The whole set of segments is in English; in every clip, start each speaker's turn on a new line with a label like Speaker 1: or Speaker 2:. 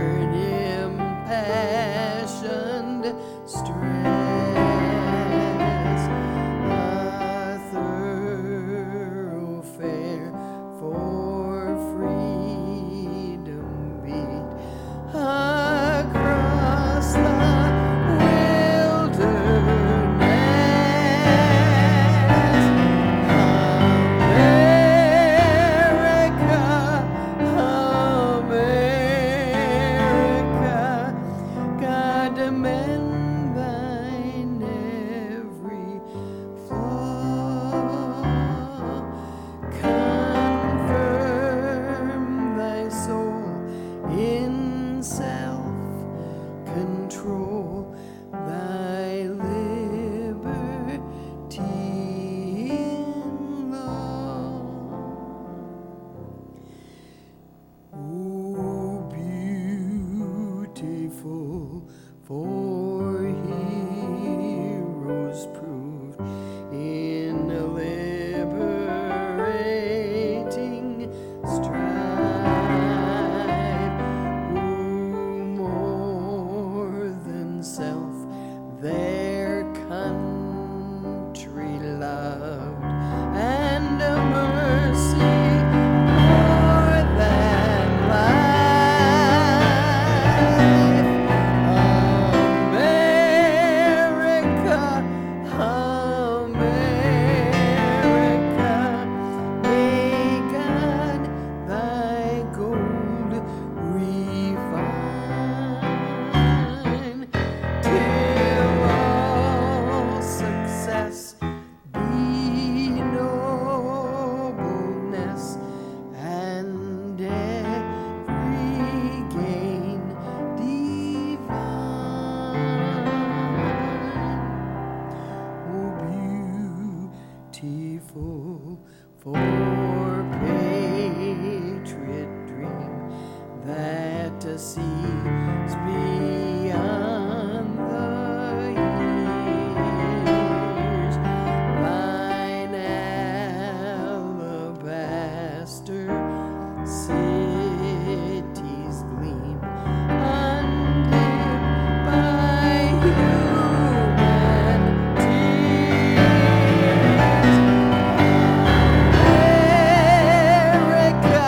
Speaker 1: impassioned stress, a thoroughfare for freedom beat across the amend thine every flaw, confirm thy soul in self-control, thy liberty in law. Oh, beautiful for heroes proved in liberating strife, who more than self their country loved, and a mercy more than life. America, may God thy gold refine, till all success be nobleness, and every gain divine. Oh, beautiful for patriot dream that sees beyond the years, thine alabaster cities gleam undimmed by human tears. America,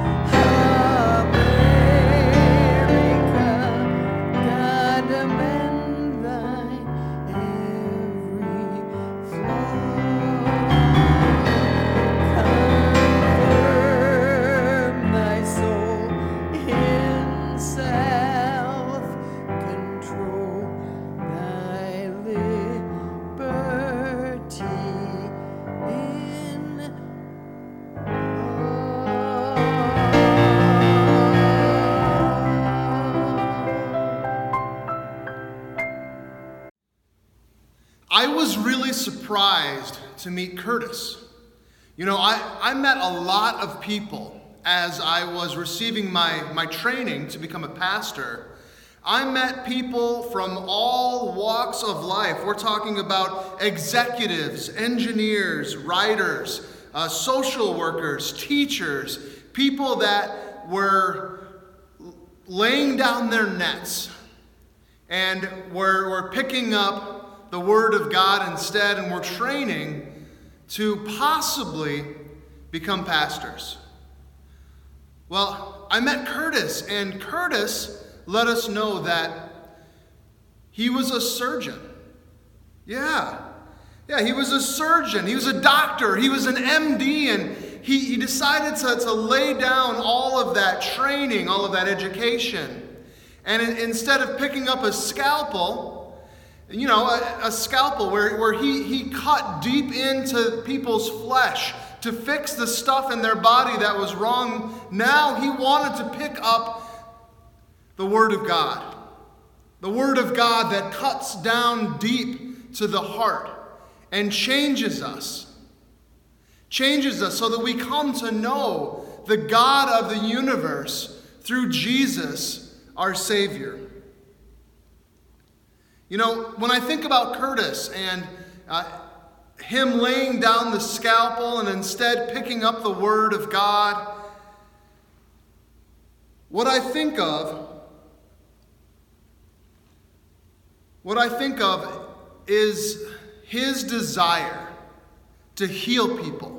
Speaker 1: God amend thine every flaw, confirm thy soul in self-control, thy liberty in
Speaker 2: I was really surprised to meet Curtis. You know, I met a lot of people as I was receiving my training to become a pastor. I met people from all walks of life. We're talking about executives, engineers, writers, social workers, teachers, people that were laying down their nets and were picking up the Word of God instead, and were training to possibly become pastors. Well, I met Curtis, and Curtis let us know that he was a surgeon. Yeah, he was a surgeon. He was a doctor. He was an MD, and he decided to lay down all of that training, all of that education. And instead of picking up a scalpel, you know, a scalpel where he cut deep into people's flesh to fix the stuff in their body that was wrong, now he wanted to pick up the Word of God. The Word of God that cuts down deep to the heart and changes us so that we come to know the God of the universe through Jesus, our Savior. You know, when I think about Curtis and him laying down the scalpel and instead picking up the Word of God, what I think of what I think of is his desire to heal people.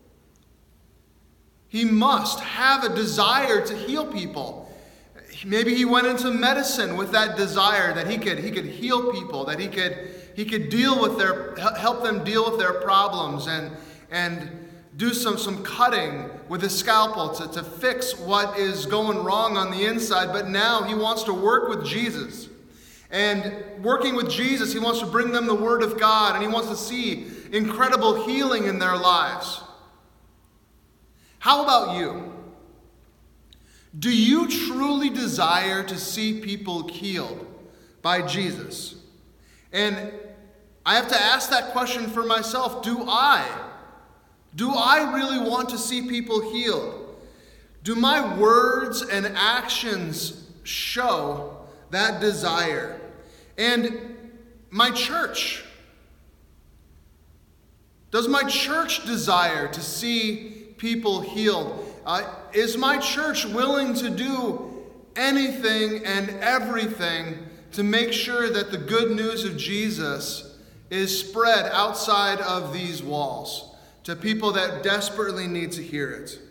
Speaker 2: He must have a desire to heal people. Maybe he went into medicine with that desire that he could heal people, that he could deal with help them deal with their problems and do some cutting with a scalpel to fix what is going wrong on the inside. But now he wants to work with Jesus. And working with Jesus, he wants to bring them the Word of God, and he wants to see incredible healing in their lives. How about you? Do you truly desire to see people healed by Jesus? And I have to ask that question for myself. Do I really want to see people healed? Do my words and actions show that desire? And my church, does my church desire to see people healed? Is my church willing to do anything and everything to make sure that the good news of Jesus is spread outside of these walls to people that desperately need to hear it?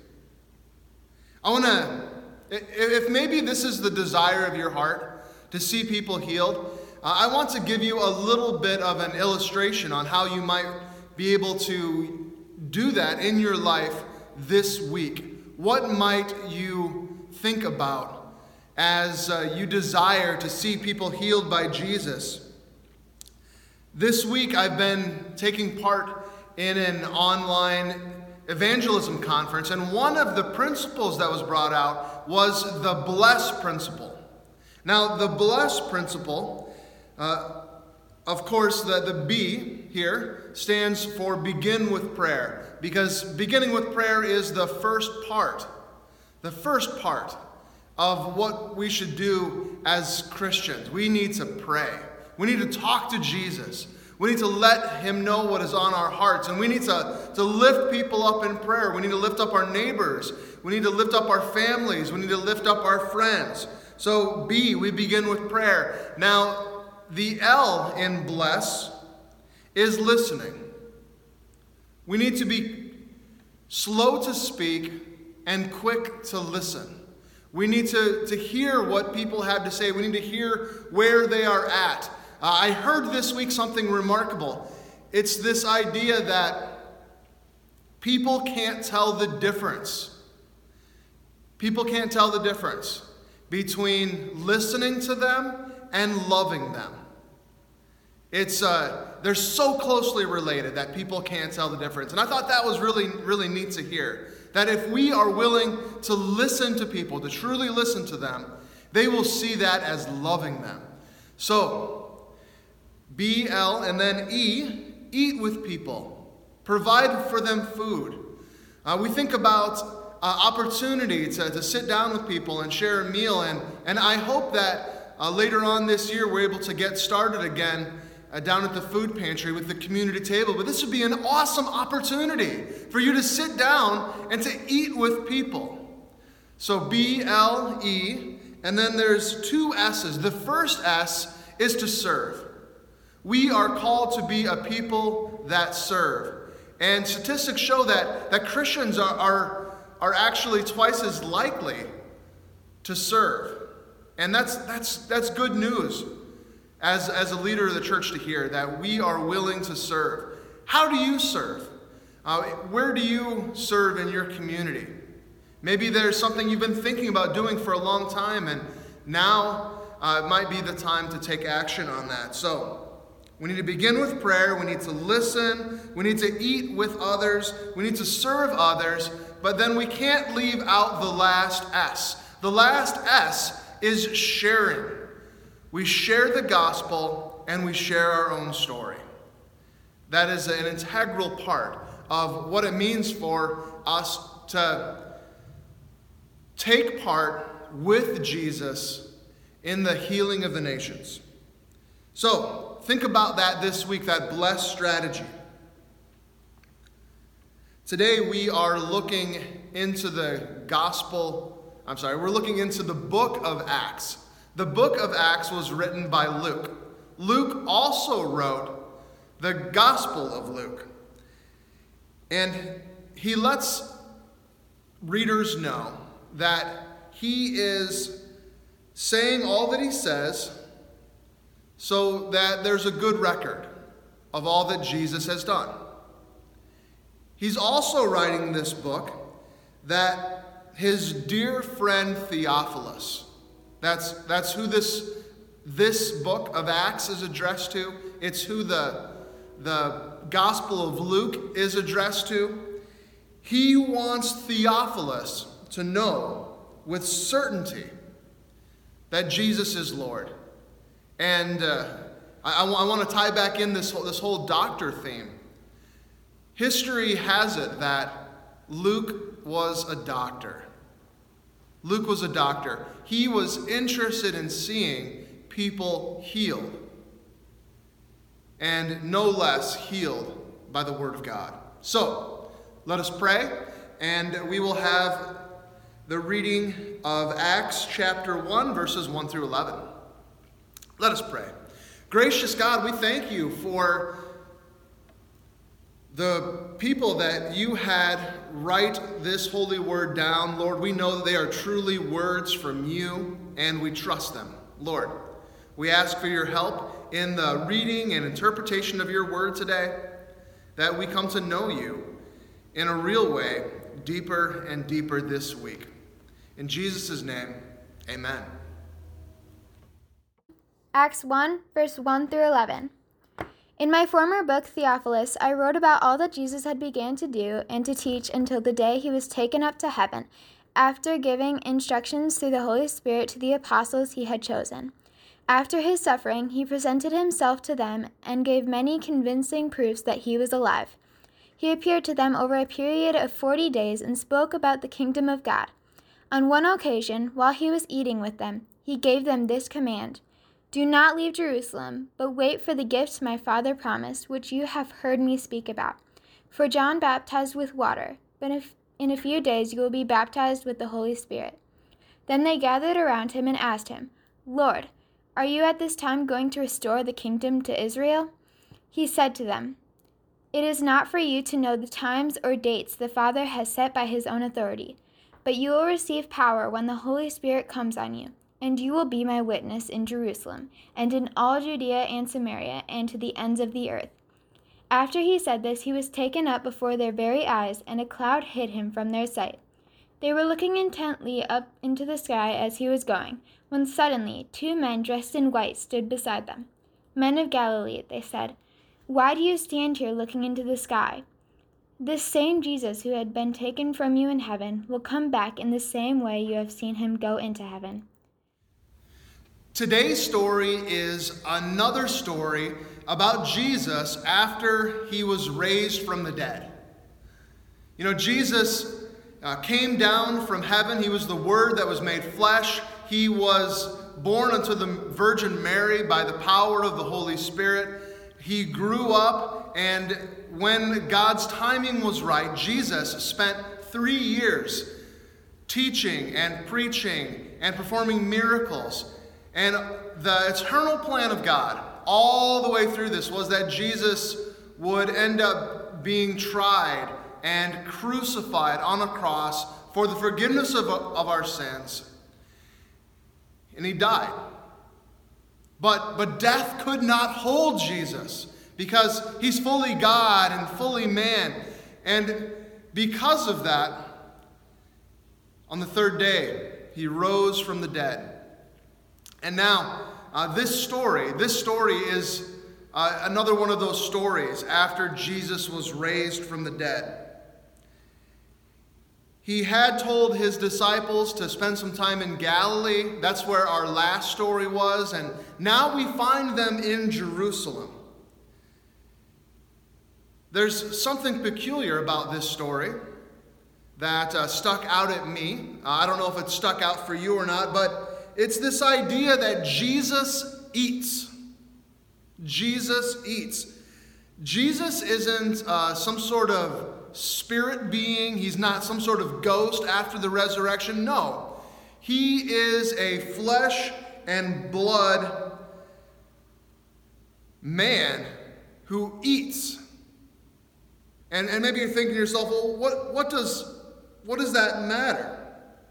Speaker 2: If maybe this is the desire of your heart, to see people healed, I want to give you a little bit of an illustration on how you might be able to do that in your life this week. What might you think about as you desire to see people healed by Jesus? This week I've been taking part in an online evangelism conference, and one of the principles that was brought out was the BLESS principle. Now, the BLESS principle, of course, the B here stands for begin with prayer, because beginning with prayer is the first part of what we should do as Christians. We need to pray. We need to talk to Jesus. We need to let him know what is on our hearts, and we need to lift people up in prayer. We need to lift up our neighbors. We need to lift up our families. We need to lift up our friends. So B, we begin with prayer. Now, the L in bless is listening. We need to be slow to speak and quick to listen. We need to hear what people have to say. We need to hear where they are at. I heard this week something remarkable. It's this idea that people can't tell the difference. People can't tell the difference between listening to them and loving them. They're so closely related that people can't tell the difference. And I thought that was really, really neat to hear. That if we are willing to listen to people, to truly listen to them, they will see that as loving them. So, B, L, and then E, eat with people. Provide for them food. We think about opportunity to sit down with people and share a meal. And I hope that later on this year we're able to get started again down at the food pantry with the community table. But this would be an awesome opportunity for you to sit down and to eat with people. So B, L, E, and then there's two S's. The first S is to serve. We are called to be a people that serve. And statistics show that Christians are actually twice as likely to serve. And that's good news as a leader of the church to hear, that we are willing to serve. How do you serve? Where do you serve in your community? Maybe there's something you've been thinking about doing for a long time, and now it might be the time to take action on that. So we need to begin with prayer. We need to listen. We need to eat with others. We need to serve others. But then we can't leave out the last S. The last S is sharing. We share the gospel and we share our own story. That is an integral part of what it means for us to take part with Jesus in the healing of the nations. So, think about that this week, that blessed strategy. Today we are looking into we're looking into the book of Acts. The book of Acts was written by Luke. Luke also wrote the Gospel of Luke. And he lets readers know that he is saying all that he says so that there's a good record of all that Jesus has done. He's also writing this book that his dear friend Theophilus, that's who this book of Acts is addressed to. It's who the Gospel of Luke is addressed to. He wants Theophilus to know with certainty that Jesus is Lord. And I want to tie back in this whole doctor theme. History has it that Luke was a doctor. Luke was a doctor. He was interested in seeing people healed, and no less healed by the Word of God. So, let us pray, and we will have the reading of Acts chapter 1, verses 1 through 11. Let us pray. Gracious God, we thank you for the people that you had write this holy word down. Lord, we know that they are truly words from you, and we trust them. Lord, we ask for your help in the reading and interpretation of your word today, that we come to know you in a real way, deeper and deeper this week. In Jesus' name, amen.
Speaker 3: Acts 1, verse 1 through 11. In my former book, Theophilus, I wrote about all that Jesus had began to do and to teach until the day he was taken up to heaven, after giving instructions through the Holy Spirit to the apostles he had chosen. After his suffering, he presented himself to them and gave many convincing proofs that he was alive. He appeared to them over a period of 40 days and spoke about the kingdom of God. On one occasion, while he was eating with them, he gave them this command: "Do not leave Jerusalem, but wait for the gift my Father promised, which you have heard me speak about. For John baptized with water, but in a few days you will be baptized with the Holy Spirit." Then they gathered around him and asked him, "Lord, are you at this time going to restore the kingdom to Israel?" He said to them, "It is not for you to know the times or dates the Father has set by his own authority, but you will receive power when the Holy Spirit comes on you. And you will be my witness in Jerusalem, and in all Judea and Samaria, and to the ends of the earth." After he said this, he was taken up before their very eyes, and a cloud hid him from their sight. They were looking intently up into the sky as he was going, when suddenly 2 men dressed in white stood beside them. "Men of Galilee," they said, "why do you stand here looking into the sky? This same Jesus who had been taken from you in heaven will come back in the same way you have seen him go into heaven."
Speaker 2: Today's story is another story about Jesus after he was raised from the dead. You know, Jesus came down from heaven. He was the Word that was made flesh. He was born unto the Virgin Mary by the power of the Holy Spirit. He grew up, and when God's timing was right, Jesus spent 3 years teaching and preaching and performing miracles. And the eternal plan of God all the way through this was that Jesus would end up being tried and crucified on a cross for the forgiveness of our sins. And he died. But death could not hold Jesus because he's fully God and fully man. And because of that, on the 3rd day, he rose from the dead. And now, this story is another one of those stories after Jesus was raised from the dead. He had told his disciples to spend some time in Galilee. That's where our last story was. And now we find them in Jerusalem. There's something peculiar about this story that stuck out at me. I don't know if it stuck out for you or not, but it's this idea that Jesus eats. Jesus eats. Jesus isn't some sort of spirit being. He's not some sort of ghost after the resurrection. No. He is a flesh and blood man who eats. And maybe you're thinking to yourself, well, what does that matter?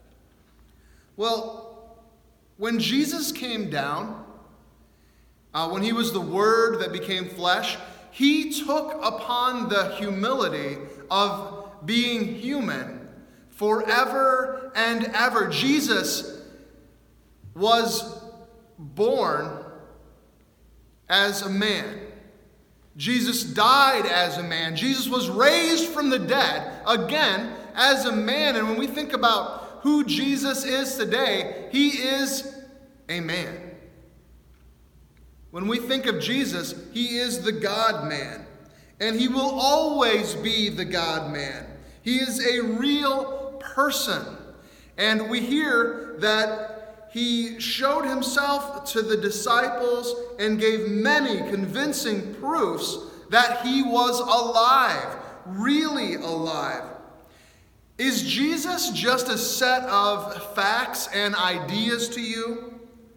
Speaker 2: Well, when Jesus came down, when he was the Word that became flesh, he took upon the humility of being human forever and ever. Jesus was born as a man. Jesus died as a man. Jesus was raised from the dead again as a man. And when we think about who Jesus is today, he is a man. When we think of Jesus, he is the God-man. And he will always be the God-man. He is a real person. And we hear that he showed himself to the disciples and gave many convincing proofs that he was alive, really alive. Is Jesus just a set of facts and ideas to you?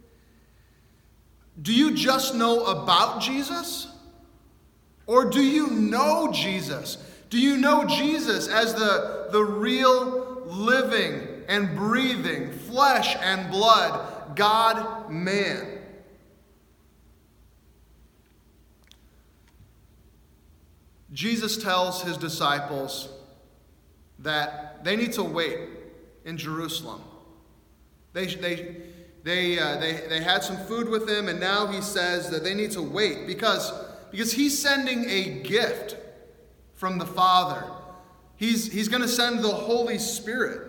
Speaker 2: Do you just know about Jesus? Or do you know Jesus? Do you know Jesus as the real living and breathing, flesh and blood, God-man? Jesus tells his disciples that they need to wait in Jerusalem. They had some food with him, and now he says that they need to wait because he's sending a gift from the Father. He's going to send the Holy Spirit.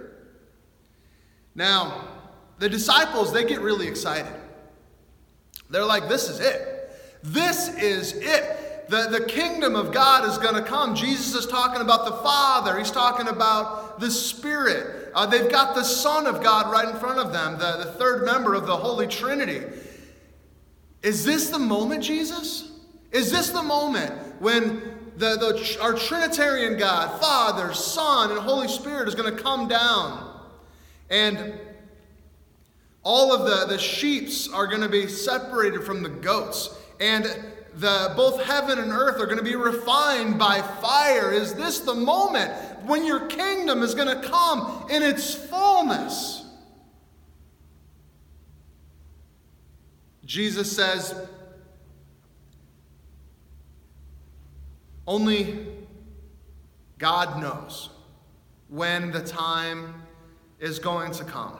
Speaker 2: Now, the disciples, they get really excited. They're like, this is it. This is it. The kingdom of God is going to come. Jesus is talking about the Father. He's talking about the Spirit. They've got the Son of God right in front of them, the third member of the Holy Trinity. Is this the moment, Jesus? Is this the moment when our Trinitarian God, Father, Son, and Holy Spirit is going to come down? And all of the sheeps are going to be separated from the goats. And both heaven and earth are going to be refined by fire. Is this the moment when your kingdom is going to come in its fullness? Jesus says, only God knows when the time is going to come.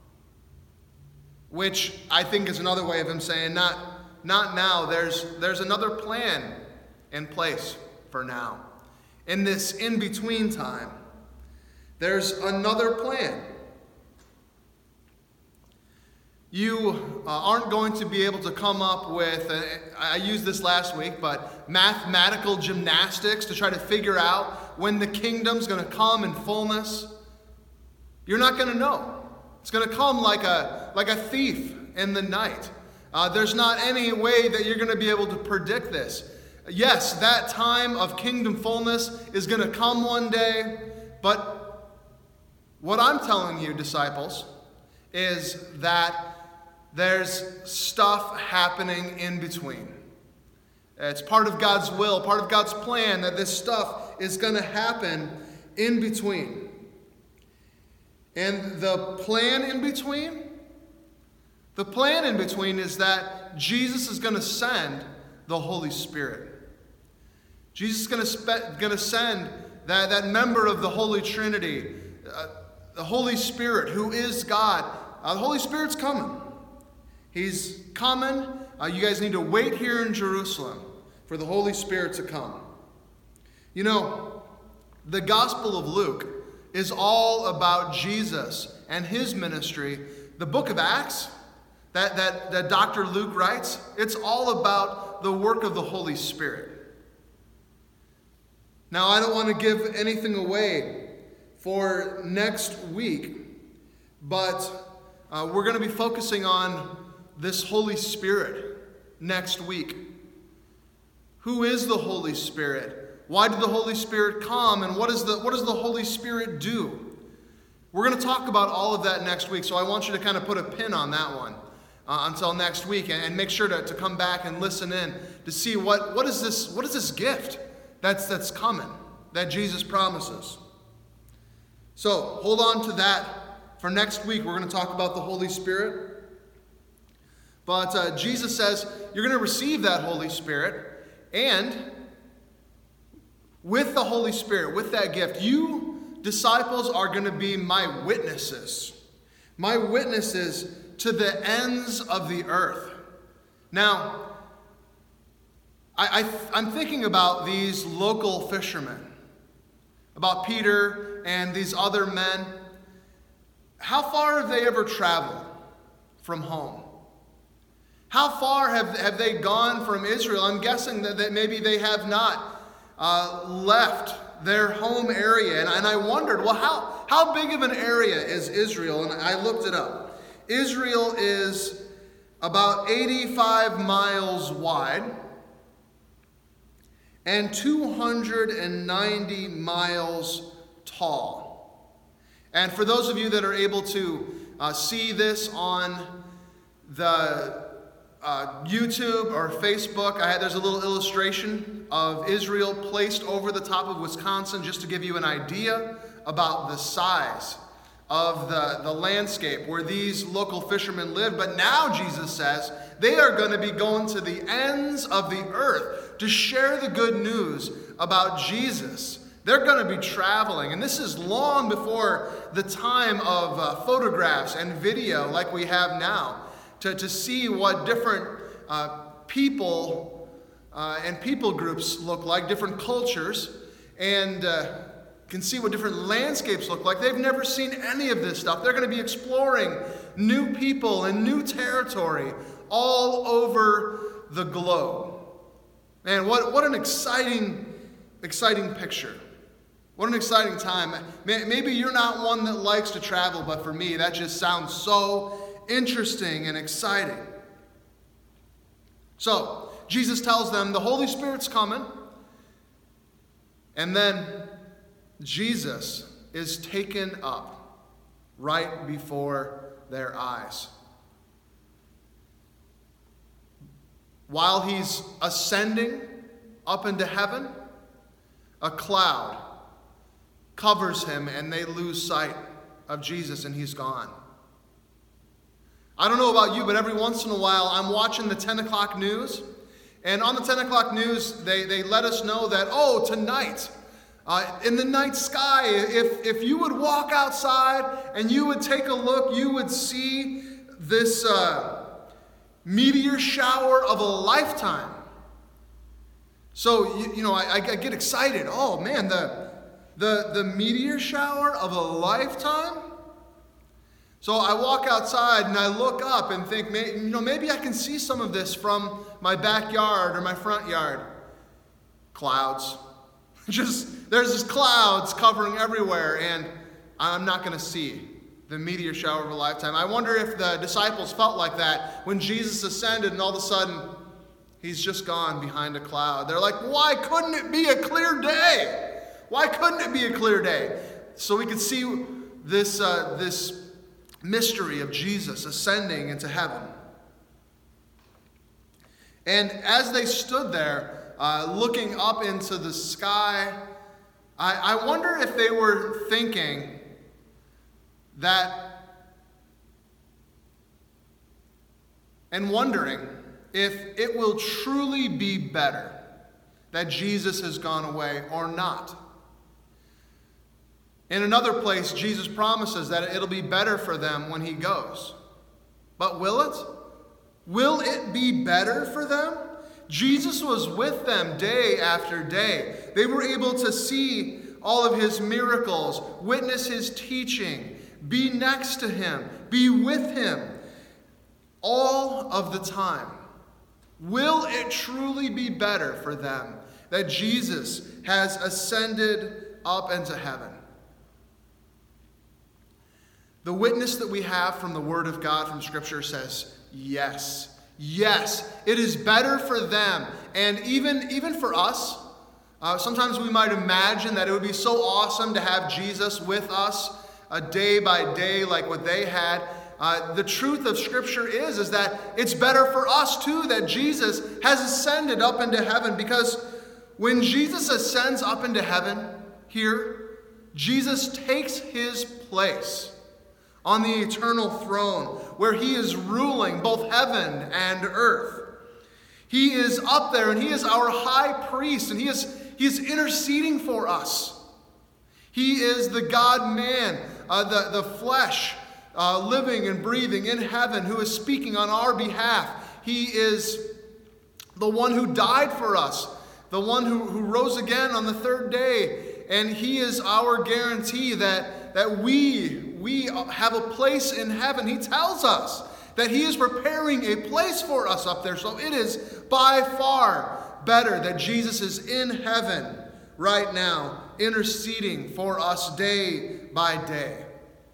Speaker 2: Which I think is another way of him saying, not now. There's another plan in place for now. In this in-between time, there's another plan. You aren't going to be able to come up with, I used this last week, but mathematical gymnastics to try to figure out when the kingdom's going to come in fullness. You're not going to know. It's going to come like a thief in the night. There's not any way that you're going to be able to predict this. Yes, that time of kingdom fullness is going to come one day, but what I'm telling you, disciples, is that there's stuff happening in between. It's part of God's will, part of God's plan that this stuff is going to happen in between. And the plan in between is that Jesus is going to send the Holy Spirit. Jesus is going to send that member of the Holy Trinity, the Holy Spirit, who is God. The Holy Spirit's coming. He's coming. You guys need to wait here in Jerusalem for the Holy Spirit to come. You know, the Gospel of Luke is all about Jesus and his ministry. The book of Acts that Dr. Luke writes, it's all about the work of the Holy Spirit. Now, I don't want to give anything away for next week, but we're going to be focusing on this Holy Spirit next week. Who is the Holy Spirit? Why did the Holy Spirit come? And what does the Holy Spirit do? We're going to talk about all of that next week, so I want you to kind of put a pin on that one. until next week, and make sure to come back and listen in to see what is this gift that's coming that Jesus promises. So hold on to that for next week. We're going to talk about the Holy Spirit. But Jesus says you're going to receive that Holy Spirit, and with the Holy Spirit, with that gift, you disciples are going to be my witnesses to the ends of the earth. Now, I'm thinking about these local fishermen, about Peter and these other men. How far have they ever traveled from home? How far have they gone from Israel? I'm guessing that maybe they have not left their home area. And I wondered, well, how big of an area is Israel? And I looked it up. Israel is about 85 miles wide and 290 miles tall. And for those of you that are able to see this on the YouTube or Facebook, there's a little illustration of Israel placed over the top of Wisconsin, just to give you an idea about the size of the landscape where these local fishermen live. But now Jesus says they are going to be going to the ends of the earth to share the good news about Jesus. They're going to be traveling, and this is long before the time of photographs and video like we have now, to see what different people and people groups look like, different cultures, and can see what different landscapes look like. They've never seen any of this stuff. They're going to be exploring new people and new territory all over the globe. Man, what an exciting picture. What an exciting time. Maybe you're not one that likes to travel, but for me, that just sounds so interesting and exciting. So, Jesus tells them the Holy Spirit's coming, and then Jesus is taken up right before their eyes. While he's ascending up into heaven, a cloud covers him and they lose sight of Jesus and he's gone. I don't know about you, but every once in a while I'm watching the 10 o'clock news, and on the 10 o'clock news they let us know that, tonight, in the night sky, if you would walk outside and you would take a look, you would see this meteor shower of a lifetime. So, I get excited. Oh man, the meteor shower of a lifetime? So I walk outside and I look up and think, maybe I can see some of this from my backyard or my front yard. Clouds. There's just clouds covering everywhere, and I'm not going to see the meteor shower of a lifetime. I wonder if the disciples felt like that when Jesus ascended and all of a sudden he's just gone behind a cloud. They're like, why couldn't it be a clear day? Why couldn't it be a clear day? So we could see this mystery of Jesus ascending into heaven. And as they stood there, looking up into the sky, I wonder if they were thinking that, and wondering if it will truly be better that Jesus has gone away or not. In another place, Jesus promises that it'll be better for them when he goes. But will it? Will it be better for them? Jesus was with them day after day. They were able to see all of his miracles, witness his teaching, be next to him, be with him all of the time. Will it truly be better for them that Jesus has ascended up into heaven? The witness that we have from the Word of God, from Scripture, says yes. Yes, it is better for them. And even for us, sometimes we might imagine that it would be so awesome to have Jesus with us day by day like what they had. The truth of Scripture is that it's better for us too that Jesus has ascended up into heaven, because when Jesus ascends up into heaven here, Jesus takes his place on the eternal throne where he is ruling both heaven and earth. He is up there and he is our high priest, and he is interceding for us. He is the God-man, the flesh, living and breathing in heaven, who is speaking on our behalf. He is the one who died for us, the one who rose again on the third day, and he is our guarantee that we have a place in heaven. He tells us that he is preparing a place for us up there. So it is by far better that Jesus is in heaven right now, interceding for us day by day.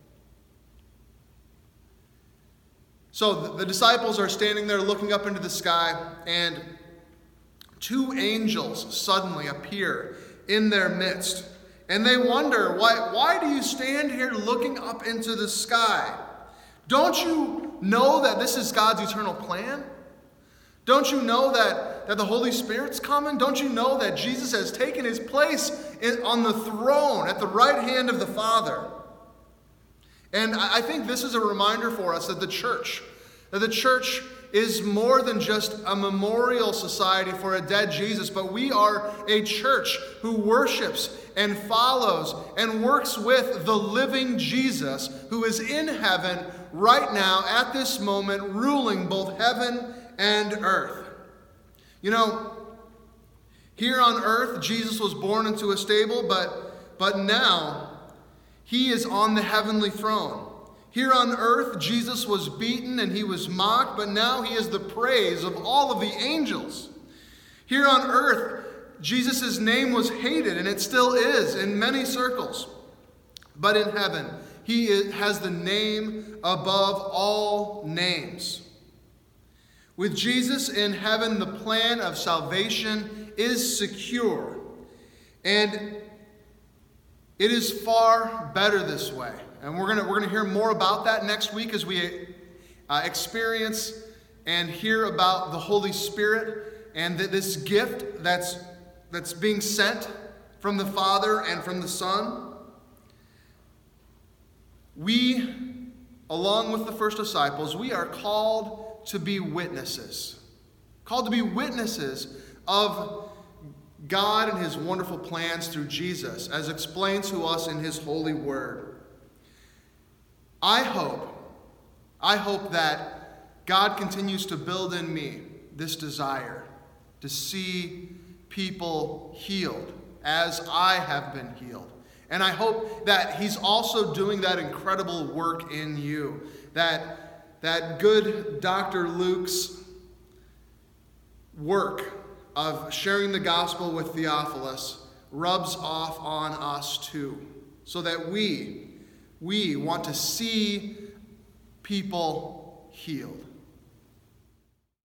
Speaker 2: So the disciples are standing there looking up into the sky, and two angels suddenly appear in their midst. And they wonder, why do you stand here looking up into the sky? Don't you know that this is God's eternal plan? Don't you know that the Holy Spirit's coming? Don't you know that Jesus has taken his place on the throne at the right hand of the Father? And I think this is a reminder for us that the church is more than just a memorial society for a dead Jesus, but we are a church who worships and follows and works with the living Jesus, who is in heaven right now at this moment, ruling both heaven and earth. You know, here on earth, Jesus was born into a stable, but now he is on the heavenly throne. Here on earth, Jesus was beaten and he was mocked, but now he is the praise of all of the angels. Here on earth, Jesus' name was hated, and it still is in many circles. But in heaven, he has the name above all names. With Jesus in heaven, the plan of salvation is secure. And it is far better this way. And we're gonna hear more about that next week as we experience and hear about the Holy Spirit and this gift that's being sent from the Father and from the Son. We, along with the first disciples, we are called to be witnesses. Called to be witnesses of God and his wonderful plans through Jesus, as explained to us in his holy word. I hope that God continues to build in me this desire to see people healed as I have been healed. And I hope that he's also doing that incredible work in you, that good Dr. Luke's work of sharing the gospel with Theophilus rubs off on us too, so that we want to see people healed.